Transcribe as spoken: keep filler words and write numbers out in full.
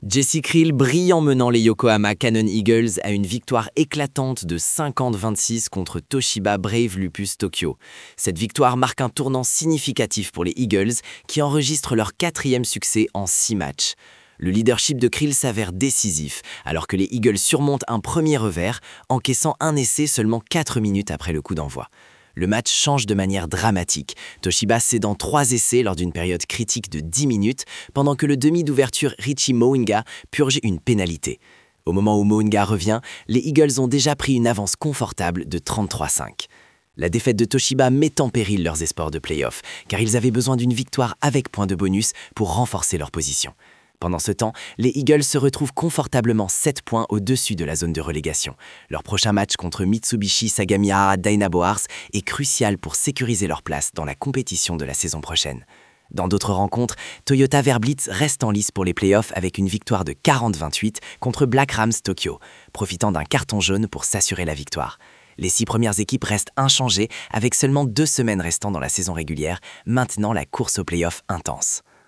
Jesse Krill brille en menant les Yokohama Cannon Eagles à une victoire éclatante de cinquante à vingt-six contre Toshiba Brave Lupus Tokyo. Cette victoire marque un tournant significatif pour les Eagles qui enregistrent leur quatrième succès en six matchs. Le leadership de Krill s'avère décisif alors que les Eagles surmontent un premier revers, encaissant un essai seulement quatre minutes après le coup d'envoi. Le match change de manière dramatique, Toshiba cédant trois essais lors d'une période critique de dix minutes, pendant que le demi d'ouverture Richie Mo'unga purge une pénalité. Au moment où Mo'unga revient, les Eagles ont déjà pris une avance confortable de trente-trois à cinq. La défaite de Toshiba met en péril leurs espoirs de play-off, car ils avaient besoin d'une victoire avec point de bonus pour renforcer leur position. Pendant ce temps, les Eagles se retrouvent confortablement sept points au-dessus de la zone de relégation. Leur prochain match contre Mitsubishi Sagamihara Dynaboars est crucial pour sécuriser leur place dans la compétition de la saison prochaine. Dans d'autres rencontres, Toyota Verblitz reste en lice pour les playoffs avec une victoire de quarante à vingt-huit contre Black Rams Tokyo, profitant d'un carton jaune pour s'assurer la victoire. Les six premières équipes restent inchangées avec seulement deux semaines restant dans la saison régulière, maintenant la course aux playoffs intense.